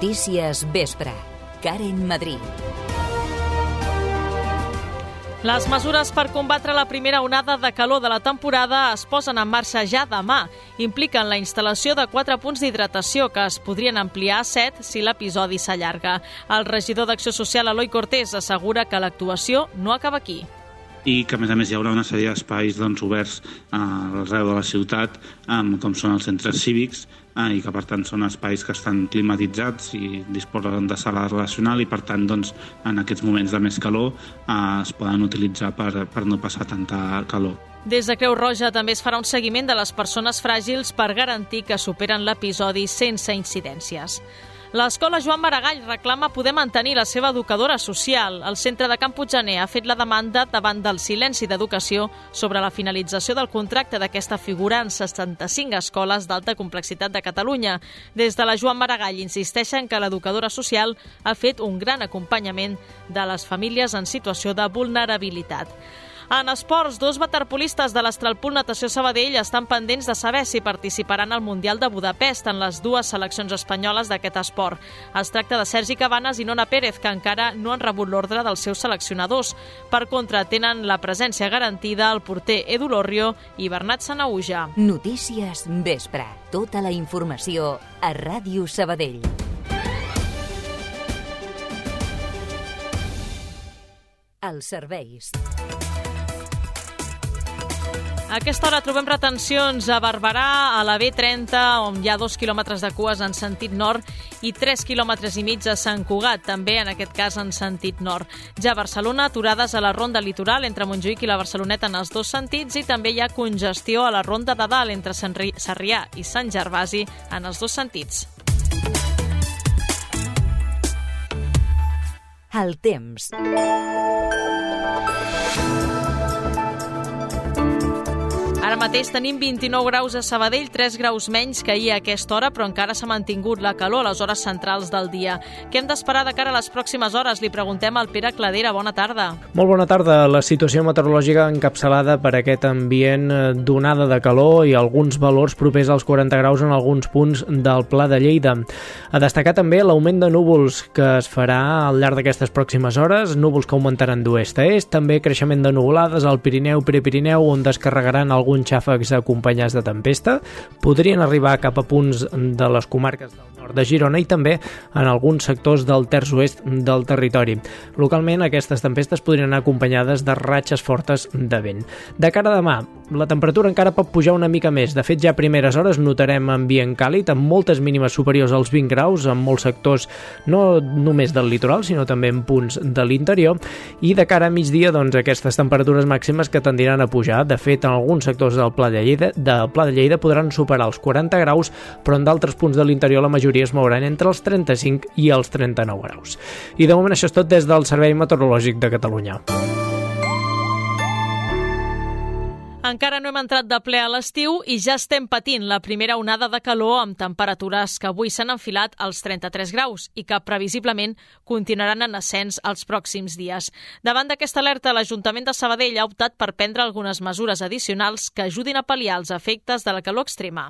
Notícies Vespre. Karen Madrid. Les mesures per combatre la primera onada de calor de la temporada es posen en marxa ja demà. Impliquen la instal·lació de 4 punts d'hidratació que es podrien ampliar a 7 si l'episodi s'allarga. El regidor d'Acció Social, Eloi Cortés, assegura que l'actuació no acaba aquí. I que, a més, hi haurà una sèrie d'espais oberts arreu de la ciutat, com són els centres cívics, i que, per tant, són espais que estan climatitzats i disposen de sala relacional i, per tant, en aquests moments de més calor es poden utilitzar per no passar tanta calor. Des de Creu Roja també es farà un seguiment de les persones fràgils per garantir que superen l'episodi sense incidències. L'escola Joan Maragall reclama poder mantenir la seva educadora social. El centre de Can Puiggener ha fet la demanda davant del silenci d'educació sobre la finalització del contracte d'aquesta figura en 65 escoles d'alta complexitat de Catalunya. Des de la Joan Maragall insisteixen que l'educadora social ha fet un gran acompanyament de les famílies en situació de vulnerabilitat. En esports, 2 waterpolistes de l'Astralpool Natació Sabadell estan pendents de saber si participaran al Mundial de Budapest en les 2 seleccions espanyoles d'aquest esport. Es tracta de Sergi Cabanes i Nona Pérez, que encara no han rebut l'ordre dels seus seleccionadors. Per contra, tenen la presència garantida el porter Edu Lorrio i Bernat Sanauja. Notícies Vespre. Tota la informació a Ràdio Sabadell. Els serveis. A aquesta hora trobem retencions a Barberà, a la B30, on hi ha 2 quilòmetres de cues en sentit nord i 3 quilòmetres i mig a Sant Cugat, també en aquest cas en sentit nord. Ja a Barcelona, aturades a la ronda litoral entre Montjuïc i la Barceloneta en els 2 sentits i també hi ha congestió a la ronda de dalt entre Sarrià i Sant Gervasi en els 2 sentits. El temps. Ara mateix tenim 29 graus a Sabadell, 3 graus menys que ahir a aquesta hora, però encara s'ha mantingut la calor a les hores centrals del dia. Què hem d'esperar de cara a les pròximes hores? Li preguntem al Pere Cladera. Bona tarda. Molt bona tarda. La situació meteorològica encapçalada per aquest ambient d'onada de calor i alguns valors propers als 40 graus en alguns punts del Pla de Lleida. A destacar també l'augment de núvols que es farà al llarg d'aquestes pròximes hores, núvols que augmentaran d'oest a est, també creixement de nuvolades al Pirineu, Prepirineu, on descarregaran alguns xàfecs acompanyats de tempesta, podrien arribar cap a punts de les comarques del nord de Girona i també en alguns sectors del terç oest del territori. Localment, aquestes tempestes podrien anar acompanyades de ratxes fortes de vent. De cara a demà, la temperatura encara pot pujar una mica més. De fet, ja a primeres hores notarem ambient càlid, amb moltes mínimes superiors als 20 graus, en molts sectors no només del litoral, sinó també en punts de l'interior, i de cara a migdia, aquestes temperatures màximes que tendiran a pujar. De fet, en alguns sectors del Pla de Lleida podran superar els 40 graus, però en d'altres punts de l'interior la majoria es mouran entre els 35 i els 39 graus. I de moment això és tot des del Servei Meteorològic de Catalunya. Encara no hem entrat de ple a l'estiu i ja estem patint la primera onada de calor amb temperatures que avui s'han enfilat als 33 graus i que previsiblement continuaran en ascens els pròxims dies. Davant d'aquesta alerta, l'Ajuntament de Sabadell ha optat per prendre algunes mesures addicionals que ajudin a pal·liar els efectes de la calor extrema.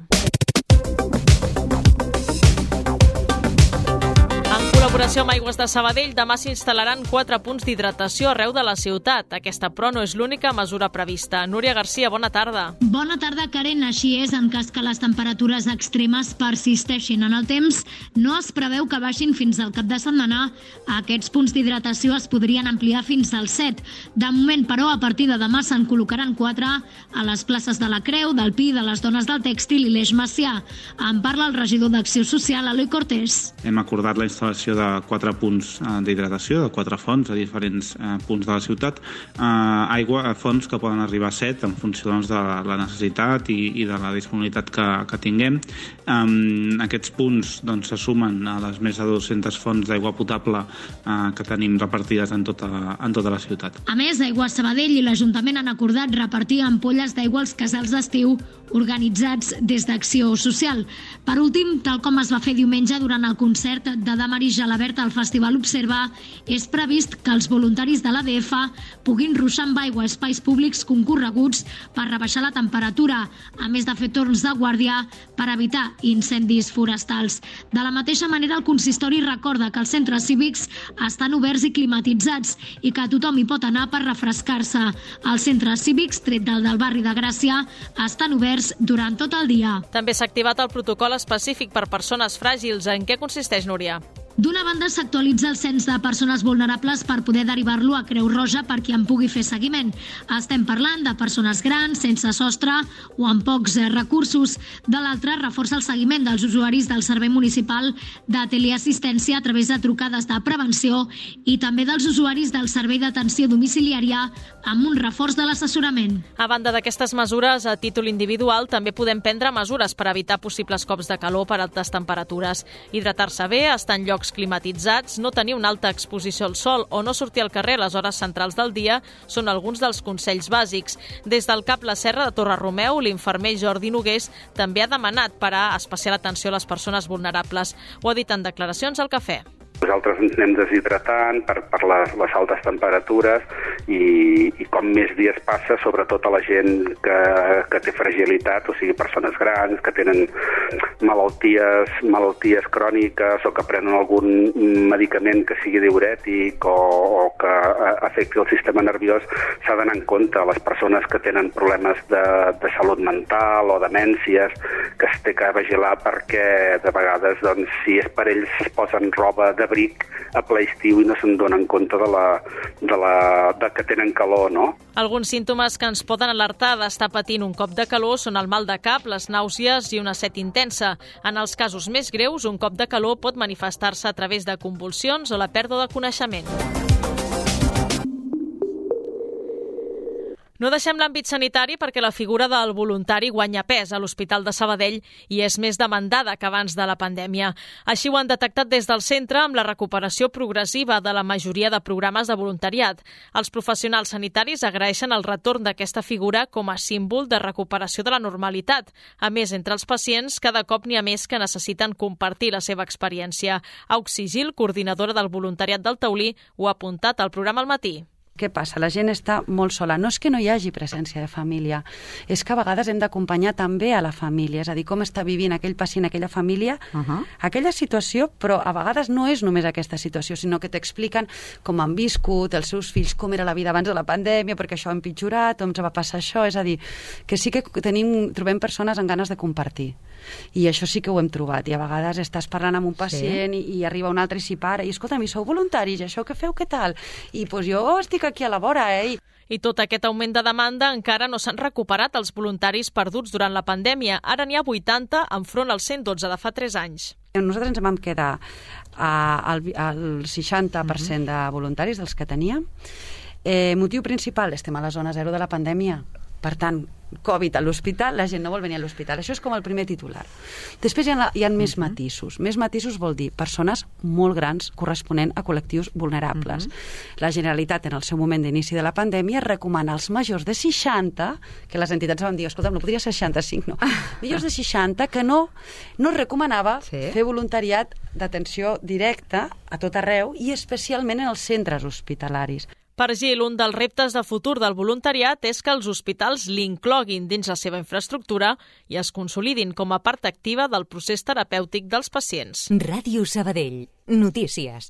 En col·laboració amb Aigües de Sabadell, demà s'instal·laran 4 punts d'hidratació arreu de la ciutat. Aquesta, però, no és l'única mesura prevista. Núria Garcia, bona tarda. Bona tarda, Karen. Així és, en cas que les temperatures extremes persisteixin en el temps, no es preveu que baixin fins al cap de setmana. Aquests punts d'hidratació es podrien ampliar fins als 7. De moment, però, a partir de demà se'n col·locaran 4 a les places de la Creu, del Pi, de les Dones del Tèxtil i l'Eix Macià. En parla el regidor d'Acció Social, Eloi Cortés. Hem acordat la instal·lació de 4 punts d'hidratació, de 4 fonts a diferents punts de la ciutat, fonts que poden arribar a 7 en funció de la necessitat i de la disponibilitat que tinguem. Aquests punts se sumen a les més de 200 fonts d'aigua potable que tenim repartides en tota la ciutat. A més, Aigües Sabadell i l'Ajuntament han acordat repartir ampolles d'aigua als casals d'estiu organitzats des d'Acció Social. Per últim, tal com es va fer diumenge durant el concert de Damaris Calaberta al Festival Observa, és previst que els voluntaris de l'ADF puguin ruixar amb aigua a espais públics concorreguts per rebaixar la temperatura, a més de fer torns de guàrdia per evitar incendis forestals. De la mateixa manera, el consistori recorda que els centres cívics estan oberts i climatitzats i que tothom hi pot anar per refrescar-se. Els centres cívics, tret del barri de Gràcia, estan oberts durant tot el dia. També s'ha activat el protocol específic per persones fràgils. En què consisteix, Núria? D'una banda, s'actualitza el cens de persones vulnerables per poder derivar-lo a Creu Roja per qui en pugui fer seguiment. Estem parlant de persones grans, sense sostre o amb pocs recursos. De l'altra, reforça el seguiment dels usuaris del Servei Municipal de Teleassistència a través de trucades de prevenció i també dels usuaris del Servei d'Atenció Domiciliària amb un reforç de l'assessorament. A banda d'aquestes mesures, a títol individual, també podem prendre mesures per evitar possibles cops de calor per altes temperatures. Hidratar-se bé, estar en llocs climatitzats, no tenir una alta exposició al sol o no sortir al carrer a les hores centrals del dia són alguns dels consells bàsics. Des del CAP La Serra de Torre-Romeu, l'infermer Jordi Nogués també ha demanat parar especial atenció a les persones vulnerables. Ho ha dit en declaracions al Cafè. Nosaltres ens anem deshidratant per les altes temperatures i com més dies passa, sobretot a la gent que té fragilitat, o sigui, persones grans, que tenen malalties cròniques o que prenen algun medicament que sigui diürètic o que afecti el sistema nerviós, s'ha d'anar en compte. Les persones que tenen problemes de salut mental o demències, que es té que vigilar perquè de vegades, doncs, si és per ells, es posen roba d'abric a ple estiu i no se'n donen compte de que tenen calor, no? Alguns símptomes que ens poden alertar d'estar patint un cop de calor són el mal de cap, les nàusees i una set intensa. En els casos més greus, un cop de calor pot manifestar-se a través de convulsions o la pèrdua de coneixement. No deixem l'àmbit sanitari perquè la figura del voluntari guanya pes a l'Hospital de Sabadell i és més demandada que abans de la pandèmia. Així ho han detectat des del centre amb la recuperació progressiva de la majoria de programes de voluntariat. Els professionals sanitaris agraeixen el retorn d'aquesta figura com a símbol de recuperació de la normalitat. A més, entre els pacients, cada cop n'hi ha més que necessiten compartir la seva experiència. Auxi Gil, coordinadora del voluntariat del Taulí, ho ha apuntat al programa al matí. Què passa? La gent està molt sola. No és que no hi hagi presència de família, és que a vegades hem d'acompanyar també a la família, és a dir, com està vivint aquell pacient, aquella família, aquella situació, però a vegades no és només aquesta situació, sinó que t'expliquen com han viscut els seus fills, com era la vida abans de la pandèmia, perquè això ha empitjorat, com ens va passar això, és a dir, que sí que trobem persones amb ganes de compartir. I això sí que ho hem trobat, i a vegades estàs parlant amb un pacient i arriba un altre i s'hi para, i escolta'm, sou voluntaris, això què feu, què tal? I doncs jo estic aquí a la vora, I tot aquest augment de demanda encara no s'han recuperat els voluntaris perduts durant la pandèmia. Ara n'hi ha 80 enfront als 112 de fa 3 anys. Nosaltres ens vam quedar al 60% de voluntaris dels que teníem. Motiu principal, estem a la zona zero de la pandèmia. Per tant, Covid a l'hospital, la gent no vol venir a l'hospital. Això és com el primer titular. Després hi ha més matisos. Més matisos vol dir persones molt grans corresponent a col·lectius vulnerables. La Generalitat, en el seu moment d'inici de la pandèmia, recomana als majors de 60, que les entitats van dir, escolta, no podria ser 65, no. Majors de 60 que no recomanava fer voluntariat d'atenció directa a tot arreu i especialment en els centres hospitalaris. Per Gil, un dels reptes de futur del voluntariat és que els hospitals l'incloguin dins la seva infraestructura i es consolidin com a part activa del procés terapèutic dels pacients. Ràdio Sabadell. Notícies.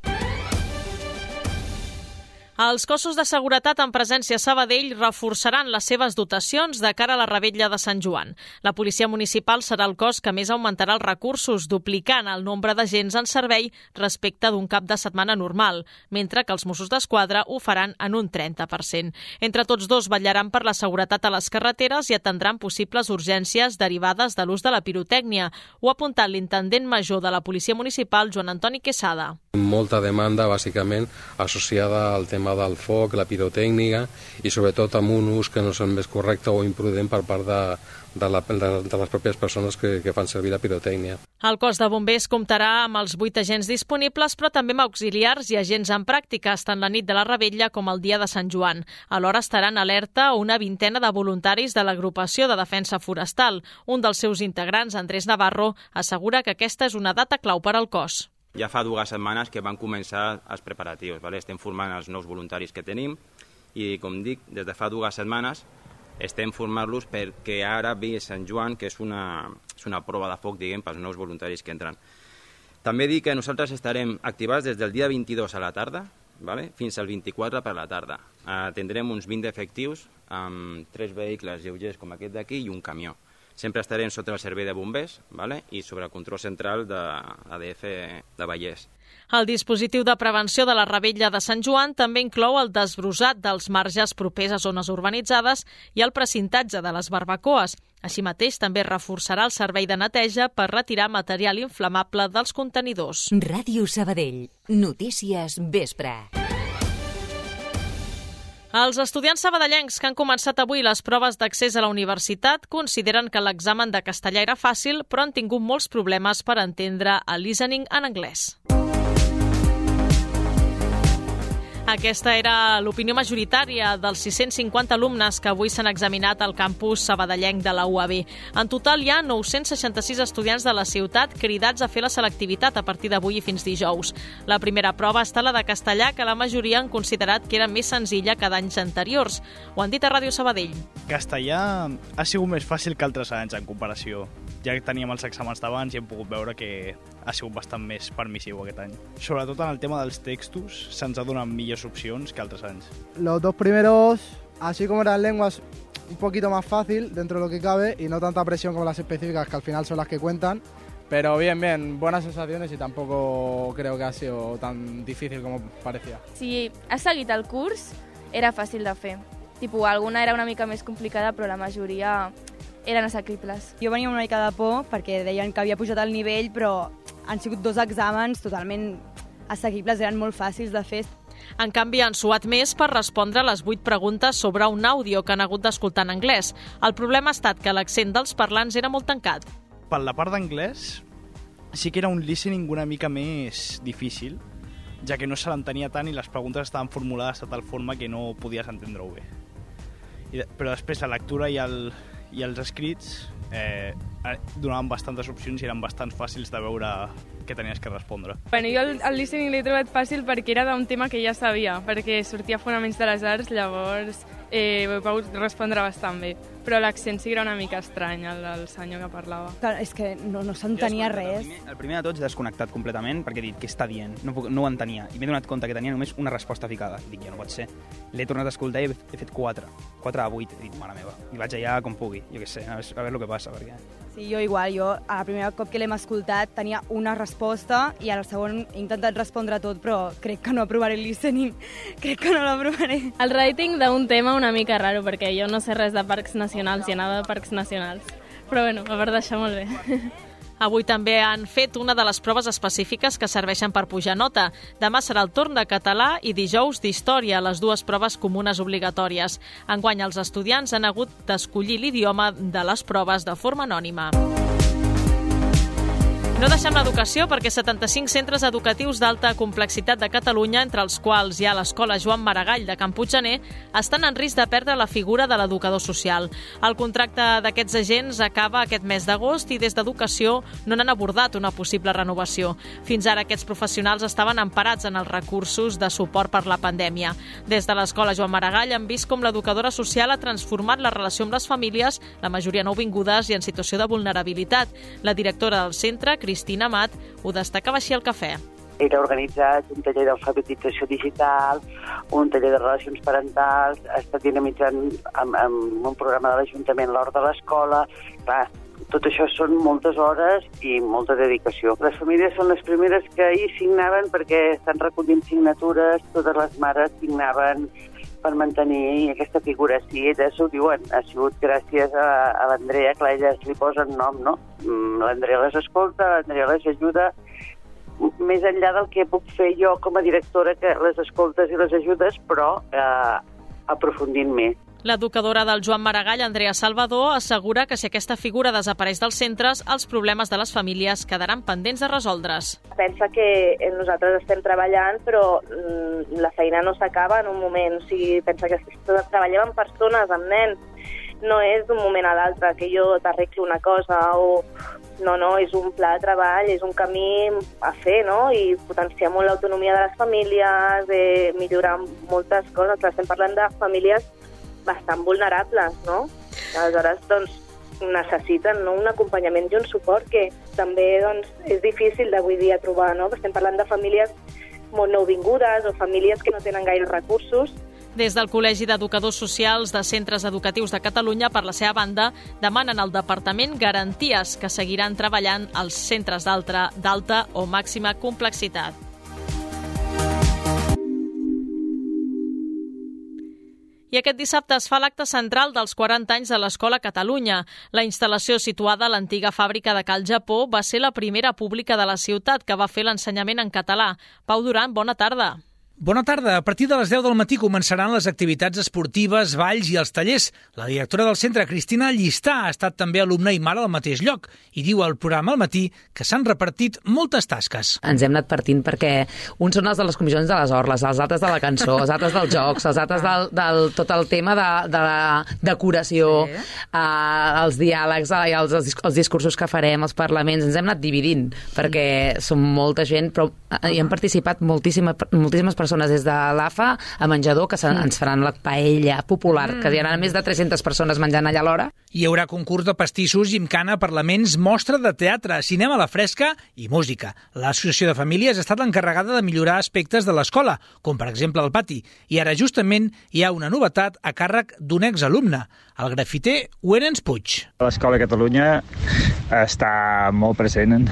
Els cossos de seguretat en presència a Sabadell reforçaran les seves dotacions de cara a la revetlla de Sant Joan. La policia municipal serà el cos que més augmentarà els recursos, duplicant el nombre d'agents en servei respecte d'un cap de setmana normal, mentre que els Mossos d'Esquadra ho faran en un 30%. Entre tots dos vetllaran per la seguretat a les carreteres i atendran possibles urgències derivades de l'ús de la pirotècnia. Ho ha apuntat l'intendent major de la policia municipal, Joan Antoni Quesada. Molta demanda, bàsicament, associada al tema del foc, la pirotècnica i sobretot amb un ús que no és el més correcte o imprudent per part de les pròpies persones que fan servir la pirotècnia. El cos de bombers comptarà amb els 8 agents disponibles, però també amb auxiliars i agents en pràctiques, tant la nit de la revetlla com el dia de Sant Joan. Alhora estaran alerta una vintena de voluntaris de l'agrupació de defensa forestal. Un dels seus integrants, Andrés Navarro, assegura que aquesta és una data clau per al cos. ja fa 2 setmanes que van començar els preparatius. Vale? Estem formant els nous voluntaris que tenim i, com dic, des de fa 2 setmanes estem formant-los perquè ara ve Sant Joan, que és una prova de foc, diguem, pels nous voluntaris que entren. També dic que nosaltres estarem activats des del dia 22 a la tarda, vale? Fins al 24 per la tarda. Tindrem uns 20 efectius amb 3 vehicles lleugers com aquest d'aquí i un camió. Sempre estarem sota el servei de bombers, vale? I sobre el control central de l'ADF de Vallès. El dispositiu de prevenció de la Revetlla de Sant Joan també inclou el desbrossat dels marges propers a zones urbanitzades i el precintatge de les barbacoes. Així mateix, també reforçarà el servei de neteja per retirar material inflamable dels contenidors. Ràdio Sabadell. Notícies vespre. Els estudiants sabadellencs que han començat avui les proves d'accés a la universitat consideren que l'examen de castellà era fàcil, però han tingut molts problemes per entendre el listening en anglès. Aquesta era l'opinió majoritària dels 650 alumnes que avui s'han examinat al campus sabadellenc de la UAB. En total hi ha 966 estudiants de la ciutat cridats a fer la selectivitat a partir d'avui i fins dijous. La primera prova està la de castellà, que la majoria han considerat que era més senzilla que d'anys anteriors. Ho han dit a Ràdio Sabadell. Castellà ha sigut més fàcil que altres anys en comparació. Ja teníem els exàmens d'abans i hem pogut veure que ha sigut bastant més permissiu aquest any. Sobretot en el tema dels textos se'ns ha donat millors opcions que altres anys. Los 2 primeros, así como eran lenguas, un poquito más fácil dentro de lo que cabe y no tanta presión como las específicas, que al final son las que cuentan. Pero bien, buenas sensaciones y tampoco creo que ha sido tan difícil como parecía. Si has seguit el curs, era fàcil de fer. Alguna era una mica més complicada, però la majoria eren assequibles. Jo venia una mica de por perquè deien que havia pujat el nivell, però han sigut 2 exàmens totalment assequibles, eren molt fàcils de fer. En canvi, han suat més per respondre a les 8 preguntes sobre un àudio que han hagut d'escoltar en anglès. El problema ha estat que l'accent dels parlants era molt tancat. Per la part d'anglès, sí que era un listening una mica més difícil, ja que no se l'entenia tant i les preguntes estaven formulades de tal forma que no podies entendre-ho bé. Però després la lectura i els escrits donaven bastantes opcions i eren bastant fàcils de veure què tenies que respondre. Bueno, jo el listening l'he trobat fàcil perquè era d'un tema que ja sabia, perquè sortia Fonaments de les Arts, llavors he pogut respondre bastant bé. Però l'accent sí que era una mica estrany, el senyor que parlava. És que no s'entenia res. El primer de tots desconnectat completament perquè he dit què està dient, no ho entenia. I m'he donat compte que tenia només una resposta ficada. Dic, ja no pot ser. L'he tornat a escoltar i he fet 4 a 8. He dit, mare meva. I vaig allà com pugui, jo què sé, a veure el que passa. Perquè... Sí, jo igual. Jo, el primer cop que l'hem escoltat, tenia una resposta i al segon he intentat respondre tot, però crec que no aprovaré el listening. Crec que no l'aprovaré. El rating d'un tema una mica raro, perquè jo no sé res de parcs nacionals i anava de parcs nacionals. Però bueno, a veure, deixar molt bé. Avui també han fet una de les proves específiques que serveixen per pujar nota. Demà serà el torn de català i dijous d'història, les 2 proves comunes obligatòries. Enguany els estudiants han hagut d'escollir l'idioma de les proves de forma anònima. No deixem l'educació perquè 75 centres educatius d'alta complexitat de Catalunya, entre els quals hi ha l'Escola Joan Maragall de Can Puiggener, estan en risc de perdre la figura de l'educador social. El contracte d'aquests agents acaba aquest mes d'agost i des d'Educació no n'han abordat una possible renovació. Fins ara aquests professionals estaven emparats en els recursos de suport per la pandèmia. Des de l'Escola Joan Maragall han vist com l'educadora social ha transformat la relació amb les famílies, la majoria nouvingudes i en situació de vulnerabilitat. La directora del centre, Cristina Amat, ho destacava així al cafè. Era organitzat un taller d'alfabetització digital, un taller de relacions parentals, ha estat dinamitzant amb un programa de l'Ajuntament l'hora de l'escola. Clar, tot això són moltes hores i molta dedicació. Les famílies són les primeres que ahir signaven perquè estan recollint signatures, totes les mares signaven per mantenir aquesta figura. Sí, elles ho diuen, ha sigut gràcies a l'Andrea, que elles li posen nom, no? L'Andrea les escolta, l'Andrea les ajuda, més enllà del que puc fer jo com a directora, que les escoltes i les ajudes, però aprofundint més. L'educadora del Joan Maragall, Andrea Salvador, assegura que si aquesta figura desapareix dels centres, els problemes de les famílies quedaran pendents de resoldre's. Pensa que nosaltres estem treballant, però la feina no s'acaba en un moment. O sigui, pensa que treballem amb persones, amb nens, no és d'un moment a l'altre que jo t'arregli una cosa o... No, és un pla de treball, és un camí a fer, no? I potenciar molt l'autonomia de les famílies, millorar moltes coses. Estem parlant de famílies bastant vulnerables, no? Aleshores, doncs, necessiten un acompanyament i un suport que també és difícil d'avui dia trobar, no? Estem parlant de famílies molt nouvingudes o famílies que no tenen gaire recursos. Des del Col·legi d'Educadors Socials de Centres Educatius de Catalunya, per la seva banda, demanen al Departament garanties que seguiran treballant als centres d'alta o màxima complexitat. I aquest dissabte es fa l'acte central dels 40 anys de l'Escola Catalunya. La instal·lació situada a l'antiga fàbrica de Cal Japó va ser la primera pública de la ciutat que va fer l'ensenyament en català. Pau Duran, bona tarda. Bona tarda. A partir de les 10 del matí començaran les activitats esportives, balls i els tallers. La directora del centre, Cristina Llistà, ha estat també alumna i mare al mateix lloc i diu al programa al matí que s'han repartit moltes tasques. Ens hem anat partint perquè uns són els de les comissions de les orles, els altres de la cançó, els altres dels jocs, els altres del tot el tema de la decoració, els diàlegs, els discursos que farem, els parlaments. Ens hem anat dividint perquè som molta gent, però hi han participat moltíssimes persones des de l'AFA a menjador, que ens faran la paella popular, que hi ha més de 300 persones menjant allà alhora. Hi haurà concurs de pastissos, gimcana, parlaments, mostra de teatre, cinema a la fresca i música. L'Associació de Famílies ha estat l'encarregada de millorar aspectes de l'escola, com per exemple el pati, i ara justament hi ha una novetat a càrrec d'un exalumne, el grafiter Wenens Puig. L'Escola Catalunya està molt present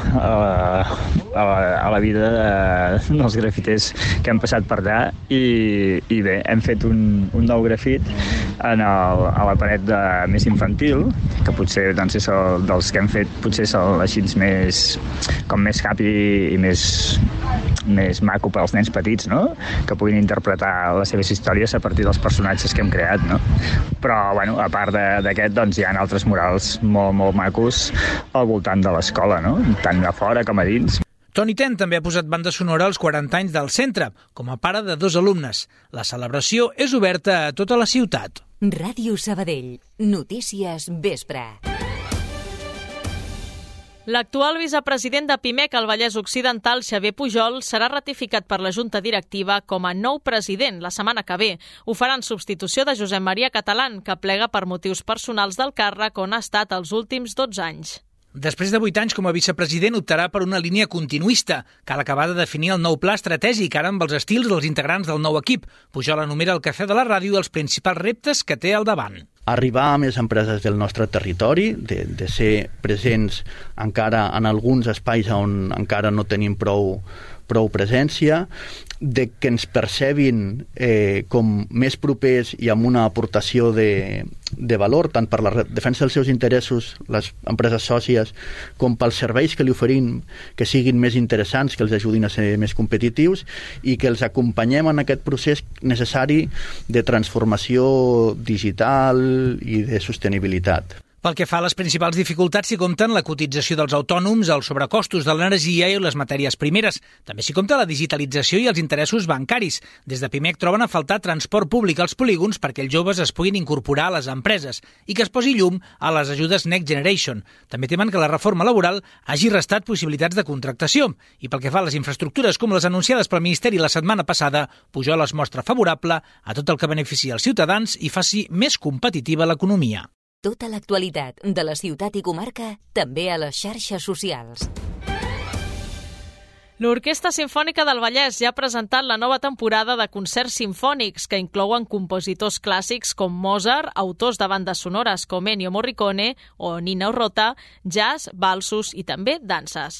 a la vida dels grafiters que han passat per allà i bé, hem fet un nou grafit a la paret més infantil, que potser doncs, és dels que hem fet, potser és així més happy i més maco per als nens petits, no? Que puguin interpretar les seves històries a partir dels personatges que hem creat, no? Però, bueno, a part d'aquest, doncs, hi ha altres murals molt, molt macos al voltant de l'escola, no? Tant a fora com a dins. Toni Ten també ha posat banda sonora als 40 anys del centre, com a pare de 2 alumnes. La celebració és oberta a tota la ciutat. Ràdio Sabadell. Notícies vespre. L'actual vicepresident de PIMEC al Vallès Occidental, Xavier Pujol, serà ratificat per la Junta Directiva com a nou president la setmana que ve. Ho farà en substitució de Josep Maria Catalán, que plega per motius personals del càrrec on ha estat els últims 12 anys. Després de 8 anys com a vicepresident optarà per una línia continuista. Cal acabar de definir el nou pla estratègic, ara amb els estils dels integrants del nou equip. Pujol enumera el cafè de la ràdio i els principals reptes que té al davant. Arribar a més empreses del nostre territori, de ser presents encara en alguns espais on encara no tenim prou presència, de que ens percebin com més propers i amb una aportació de valor, tant per la defensa dels seus interessos, les empreses sòcies, com pels serveis que li oferim, que siguin més interessants, que els ajudin a ser més competitius i que els acompanyem en aquest procés necessari de transformació digital i de sostenibilitat. Pel que fa a les principals dificultats s'hi compten la cotització dels autònoms, els sobrecostos de l'energia i les matèries primeres. També s'hi compta la digitalització i els interessos bancaris. Des de PIMEC troben a faltar transport públic als polígons perquè els joves es puguin incorporar a les empreses i que es posi llum a les ajudes Next Generation. També temen que la reforma laboral hagi restat possibilitats de contractació. I pel que fa a les infraestructures com les anunciades pel Ministeri la setmana passada, Pujol es mostra favorable a tot el que beneficia els ciutadans i faci més competitiva l'economia. Tota l'actualitat de la ciutat i comarca, també a les xarxes socials. L'Orquestra Simfònica del Vallès ja ha presentat la nova temporada de concerts simfònics que inclouen compositors clàssics com Mozart, autors de bandes sonores com Ennio Morricone o Nino Rota, jazz, valsos i també danses.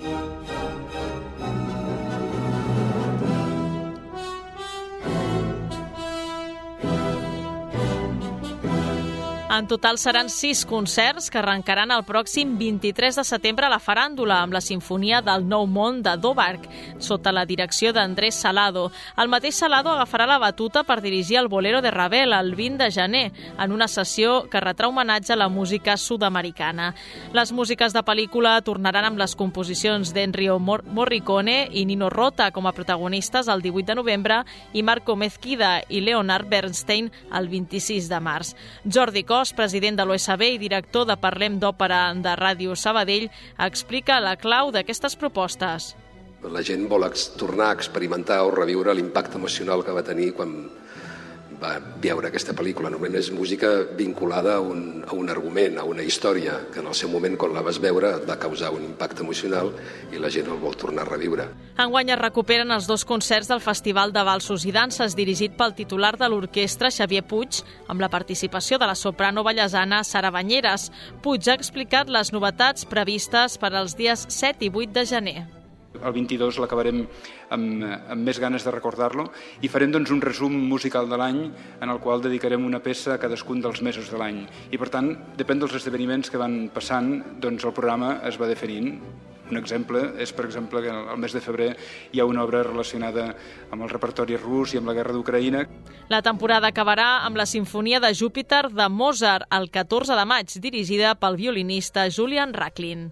En total seran 6 concerts que arrencaran el pròxim 23 de setembre a la Faràndula amb la Simfonia del Nou Món de Dobark, sota la direcció d'Andrés Salado. El mateix Salado agafarà la batuta per dirigir el Bolero de Ravel el 20 de gener, en una sessió que retrà homenatge a la música sud-americana. Les músiques de pel·lícula tornaran amb les composicions d'Ennio Morricone i Nino Rota com a protagonistes el 18 de novembre i Marco Mezquida i Leonard Bernstein el 26 de març. Jordi Cos, Bosch, president de l'OSB i director de Parlem d'Òpera de Ràdio Sabadell, explica la clau d'aquestes propostes. La gent vol tornar a experimentar o reviure l'impacte emocional que va tenir quan va veure aquesta pel·lícula. Normalment és música vinculada a un argument, a una història, que en el seu moment, quan la vas veure, et va causar un impacte emocional i la gent el vol tornar a reviure. Enguany es recuperen els 2 concerts del Festival de Valsos i Danses, dirigit pel titular de l'orquestra, Xavier Puig, amb la participació de la soprano ballesana Sara Banyeres. Puig ha explicat les novetats previstes per als dies 7 i 8 de gener. El 22 l'acabarem amb més ganes de recordar-lo i farem doncs, un resum musical de l'any en el qual dedicarem una peça a cadascun dels mesos de l'any. I per tant, depèn dels esdeveniments que van passant, doncs el programa es va definint. Un exemple és, per exemple, que al mes de febrer hi ha una obra relacionada amb el repertori rus i amb la guerra d'Ucraïna. La temporada acabarà amb la Simfonia de Júpiter de Mozart el 14 de maig, dirigida pel violinista Julian Rachlin.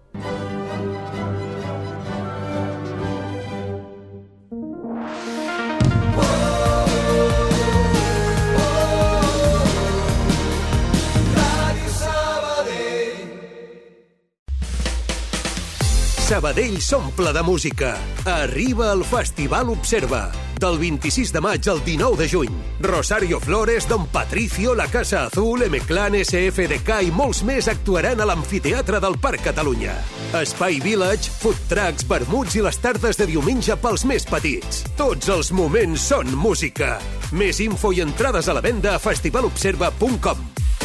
Sabadell s'omple de música. Arriba el Festival Observa. Del 26 de maig al 19 de juny. Rosario Flores, Don Patricio, La Casa Azul, M-Clan, SFDK i molts més actuaran a l'Amfiteatre del Parc Catalunya. Espai Village, food trucks, vermuts i les tardes de diumenge pels més petits. Tots els moments són música. Més info i entrades a la venda a festivalobserva.com.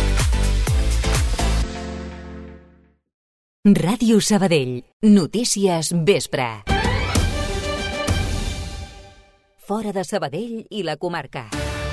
Ràdio Sabadell. Notícies vespre. Fora de Sabadell i la comarca.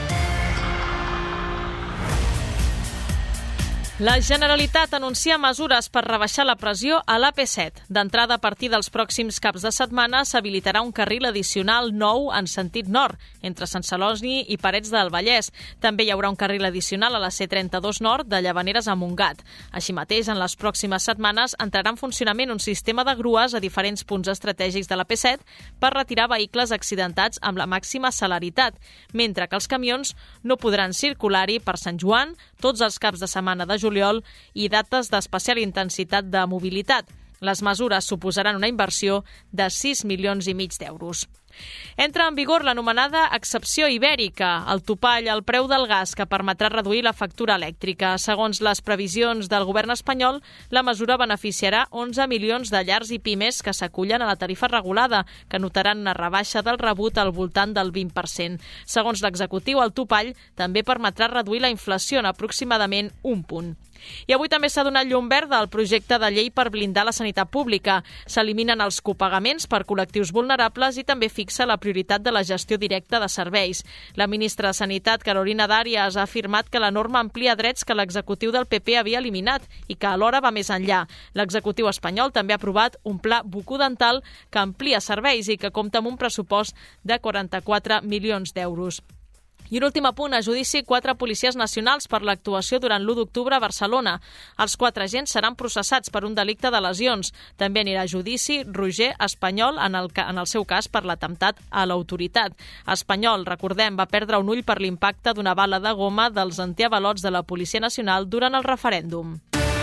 La Generalitat anuncia mesures per rebaixar la pressió a l'AP7. D'entrada, a partir dels pròxims caps de setmana, s'habilitarà un carril addicional nou en sentit nord, entre Sant Celoni i Parets del Vallès. També hi haurà un carril addicional a la C32 nord de Llavaneres a Montgat. Així mateix, en les pròximes setmanes entrarà en funcionament un sistema de grues a diferents punts estratègics de l'AP7 per retirar vehicles accidentats amb la màxima celeritat, mentre que els camions no podran circular-hi per Sant Joan, tots els caps de setmana de juliol i dates d'especial intensitat de mobilitat. Les mesures suposaran una inversió de 6,5 milions d'euros. Entra en vigor l'anomenada excepció ibèrica, el topall al preu del gas que permetrà reduir la factura elèctrica. Segons les previsions del govern espanyol, la mesura beneficiarà 11 milions de llars i pimes que s'acullen a la tarifa regulada, que notaran una rebaixa del rebut al voltant del 20%. Segons l'executiu, el topall també permetrà reduir la inflació en aproximadament un punt. I avui també s'ha donat llum verda al projecte de llei per blindar la sanitat pública. S'eliminen els copagaments per col·lectius vulnerables i també fixa la prioritat de la gestió directa de serveis. La ministra de Sanitat, Carolina Dàrias, ha afirmat que la norma amplia drets que l'executiu del PP havia eliminat i que alhora va més enllà. L'executiu espanyol també ha aprovat un pla bucodental que amplia serveis i que compta amb un pressupost de 44 milions d'euros. I un últim apunt, a judici 4 policies nacionals per l'actuació durant l'1 d'octubre a Barcelona. Els 4 agents seran processats per un delicte de lesions. També anirà a judici Roger Espanyol, en el seu cas per l'atemptat a l'autoritat. Espanyol, recordem, va perdre un ull per l'impacte d'una bala de goma dels antiavalots de la Policia Nacional durant el referèndum.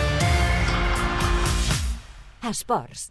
Esports.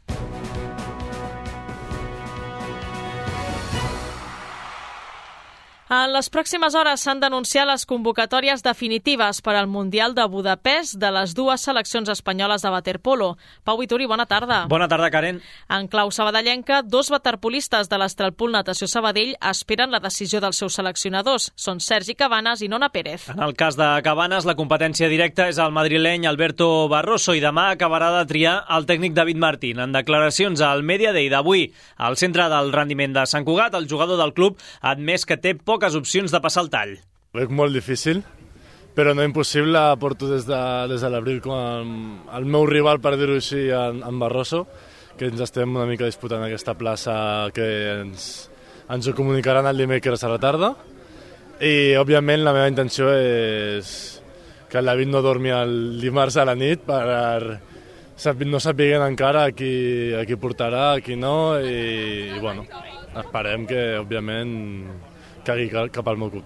En les pròximes hores s'han d'anunciar les convocatòries definitives per al Mundial de Budapest de les 2 seleccions espanyoles de waterpolo. Pau Vituri, bona tarda. Bona tarda, Karen. En clau sabadellenca, 2 waterpolistes de l'Estralpool Natació Sabadell esperen la decisió dels seus seleccionadors. Són Sergi Cabanes i Nona Pérez. En el cas de Cabanes, la competència directa és el madrileny Alberto Barroso i demà acabarà de triar el tècnic David Martín. En declaracions al Media Day d'avui, al centre del rendiment de Sant Cugat, el jugador del club ha admès que té poques opcions de passar el tall. Veig molt difícil, però no impossible. Porto des de l'abril com el meu rival, per dir-ho així, en Barroso, que ens estem una mica disputant aquesta plaça que ens ho comunicaran el dimecres a la tarda. I, òbviament, la meva intenció és que el David no dormi el dimarts a la nit per no sapiguen encara a qui portarà, a qui no, i bueno, esperem que, òbviament, cagui cap al meu costat.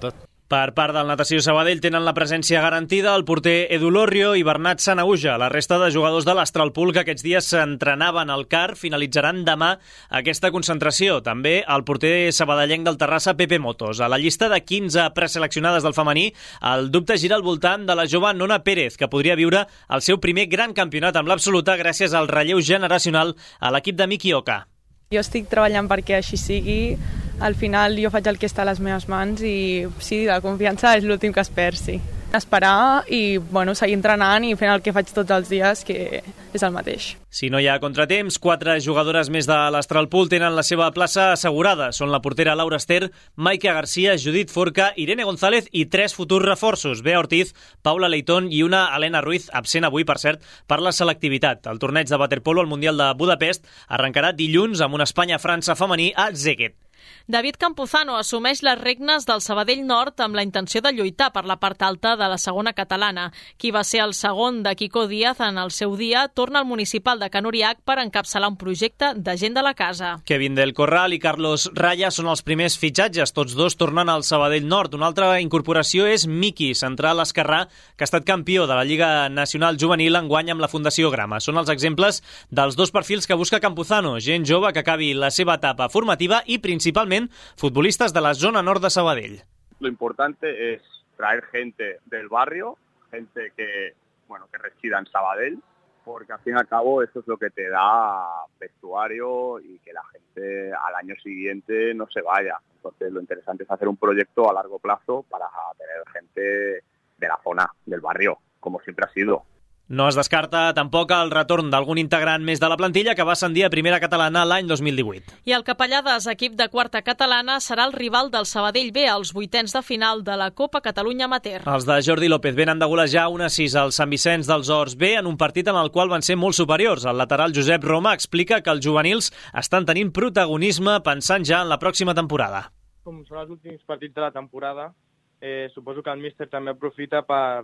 Per part del Natació Sabadell tenen la presència garantida el porter Edu Lorrio i Bernat Sanahuja. La resta de jugadors de l'Astralpool que aquests dies s'entrenaven al CAR finalitzaran demà aquesta concentració. També el porter sabadellenc del Terrassa, Pepe Motos. A la llista de 15 preseleccionades del femení, el dubte gira al voltant de la jove Nona Pérez, que podria viure el seu primer gran campionat amb l'absoluta gràcies al relleu generacional a l'equip de Miki Oka. Jo estic treballant perquè així sigui. Al final jo faig el que està a les meves mans i sí, la confiança és l'últim que es perd, sí. Esperar i seguir entrenant i fent el que faig tots els dies, que és el mateix. Si no hi ha contratemps, 4 jugadores més de l'Astralpool tenen la seva plaça assegurada. Són la portera Laura Ester, Maika Garcia, Judit Forca, Irene González i 3 futurs reforços, Bea Ortiz, Paula Leitón i una Helena Ruiz, absent avui, per cert, per la selectivitat. El torneig de waterpolo al Mundial de Budapest arrencarà dilluns amb un Espanya-França femení a Szeged. David Campuzano assumeix les regnes del Sabadell Nord amb la intenció de lluitar per la part alta de la segona catalana. Qui va ser el segon de Quico Díaz en el seu dia torna al municipal de Can Uriac per encapçalar un projecte de gent de la casa. Kevin del Corral i Carlos Raya són els primers fitxatges. Tots dos tornen al Sabadell Nord. Una altra incorporació és Miki, central esquerrà, que ha estat campió de la Lliga Nacional Juvenil enguany amb la Fundació Grama. Són els exemples dels dos perfils que busca Campuzano, gent jove que acabi la seva etapa formativa i principalment futbolistas de la zona nord de Sabadell. Lo importante es traer gente del barrio, gente que resida en Sabadell, porque al fin y al cabo eso es lo que te da vestuario y que la gente al año siguiente no se vaya. Entonces lo interesante es hacer un proyecto a largo plazo para tener gente de la zona, del barrio, como siempre ha sido. No es descarta tampoc el retorn d'algun integrant més de la plantilla que va ascendir a primera catalana l'any 2018. I el Capellades, equip de quarta catalana, serà el rival del Sabadell B als vuitens de final de la Copa Catalunya Amateur. Els de Jordi López venen de golejar 1-6 al Sant Vicenç dels Horts B en un partit en el qual van ser molt superiors. El lateral Josep Roma explica que els juvenils estan tenint protagonisme pensant ja en la pròxima temporada. Com són els últims partits de la temporada, suposo que el míster també aprofita per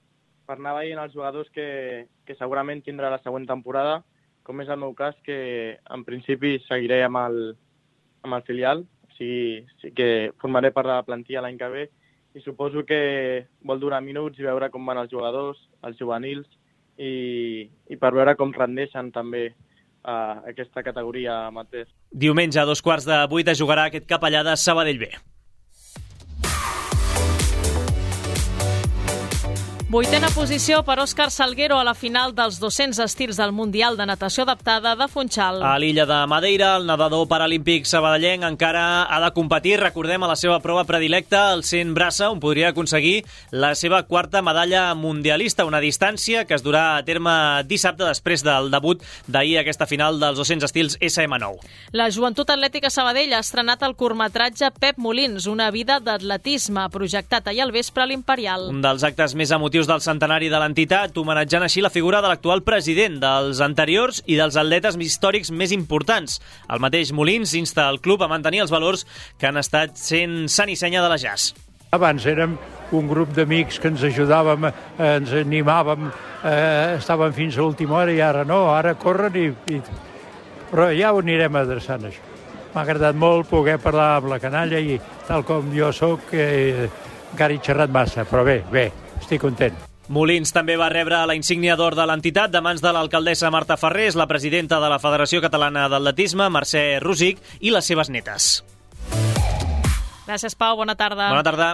anar veient els jugadors que segurament tindrà la següent temporada, com és el meu cas, que en principi seguiré amb el filial, o sigui, sí que formaré part de la plantilla l'any que ve, i suposo que vol donar minuts i veure com van els jugadors, els juvenils, i per veure com rendeixen també aquesta categoria amateur. Diumenge a 7:15 jugarà aquest Capellades Sabadell B. Vuitena posició per Òscar Salguero a la final dels 200 estirs del Mundial de Natació Adaptada de Funchal. A l'illa de Madeira, el nedador paralímpic sabadellenc encara ha de competir, recordem, a la seva prova predilecta, el 100 braça, on podria aconseguir la seva quarta medalla mundialista, una distància que es durà a terme dissabte després del debut d'ahir aquesta final dels 200 estils SM9. La Joventut Atlètica Sabadell ha estrenat el curtmetratge Pep Molins, una vida d'atletisme, projectat ahir al vespre a l'Imperial. Un dels actes més emotius del centenari de l'entitat, homenatjant així la figura de l'actual president, dels anteriors i dels atletes històrics més importants. El mateix Molins insta el club a mantenir els valors que han estat sent sant i senya de la jazz. Abans érem un grup d'amics que ens ajudàvem, ens animàvem, estàvem fins a l'última hora i ara no, ara corren però ja ho anirem adreçant, això. M'ha agradat molt poder parlar amb la canalla i tal com jo soc, encara he xerrat massa, però bé, estic content. Molins també va rebre la insígnia d'or de l'entitat de mans de l'alcaldessa Marta Ferrés, la presidenta de la Federació Catalana d'Atletisme, Mercè Rosic, i les seves netes. Gràcies, Pau. Bona tarda. Bona tarda.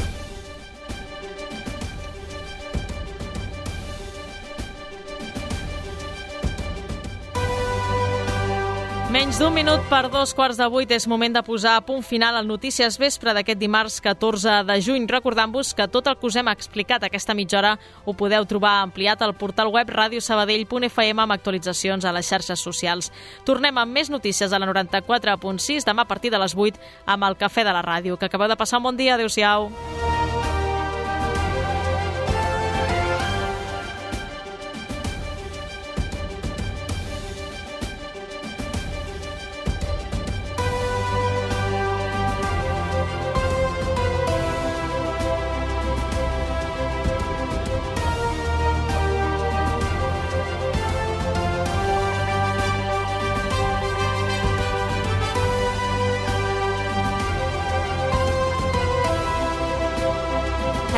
Menys d'un minut per 7:15 és moment de posar a punt final al Notícies Vespre d'aquest dimarts 14 de juny. Recordant-vos que tot el que us hem explicat aquesta mitja hora ho podeu trobar ampliat al portal web radiosabadell.fm amb actualitzacions a les xarxes socials. Tornem amb més notícies a la 94.6 demà a partir de les 8 amb el Cafè de la Ràdio. Que acabeu de passar un bon dia. Adéu-siau.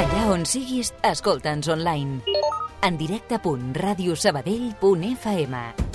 Allà on siguis, escolta'ns online. En directe.radiosabadell.fm